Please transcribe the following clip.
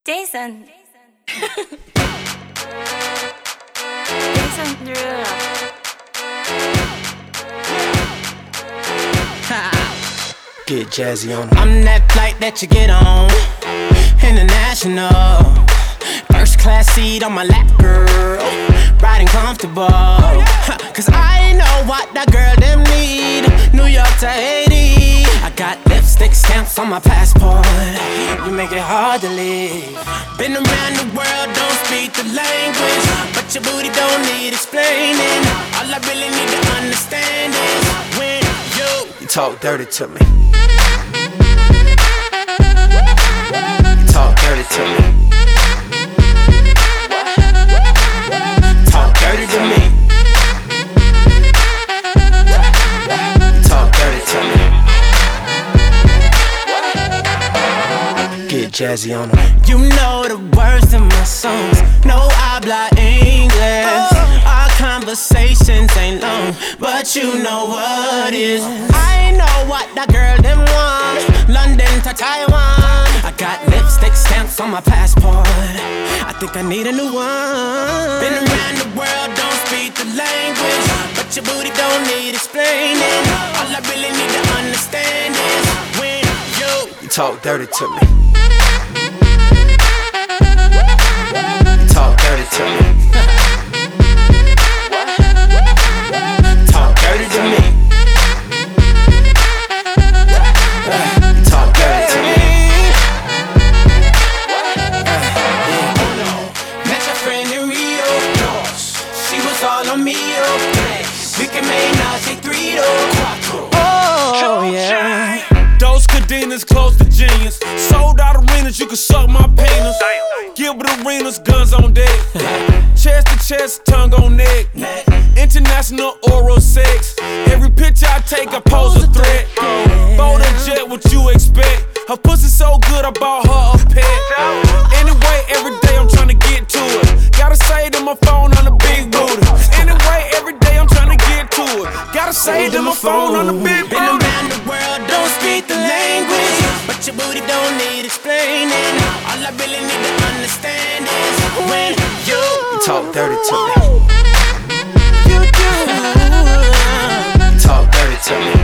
Jason. Jason Derulo. Get jazzy on. I'm that flight that you get on, international. First class seat on my lap, girl, riding comfortable. Cause I know what that girl them need. New York to Haiti, I got lipstick stamps on my passport. You make it hard to leave. Been around the world, don't speak the language, but your booty don't need explaining. All I really need to understand is when you talk dirty to me. You talk dirty to me. Talk dirty to me. Talk dirty to me. Get jazzy on them. You know the words in my songs. No habla English. Our conversations ain't long, but you know what is. I know what that girl them want. London to Taiwan. I got lipstick stamps on my passport. I think I need a new one. Been around the world, don't speak the language, but your booty don't need explaining. All I really need to understand is when you talk dirty to me. You talk dirty to me. Talk dirty to me. Talk dirty to me. Met your friend in Rio. She was all on me. We can make Nazi 3 Oh yeah. Those cadenas close to genius. Sold out arenas, you can suck my penis. Gilbert Arenas, guns on deck. Chest to chest, tongue on neck. International oral sex. Every picture I take, I pose a threat. Bold and jet, what you expect? Her pussy so good, I bought her a pet. Anyway, every day I'm trying to get to it. Gotta say to my phone on the big booty. Anyway, every day I'm trying to get to it. Gotta say to my phone on the big booty. Been around the world, don't speak the language, but your booty don't need explaining. All I really need to understand is when you talk dirty to me. You talk dirty to me.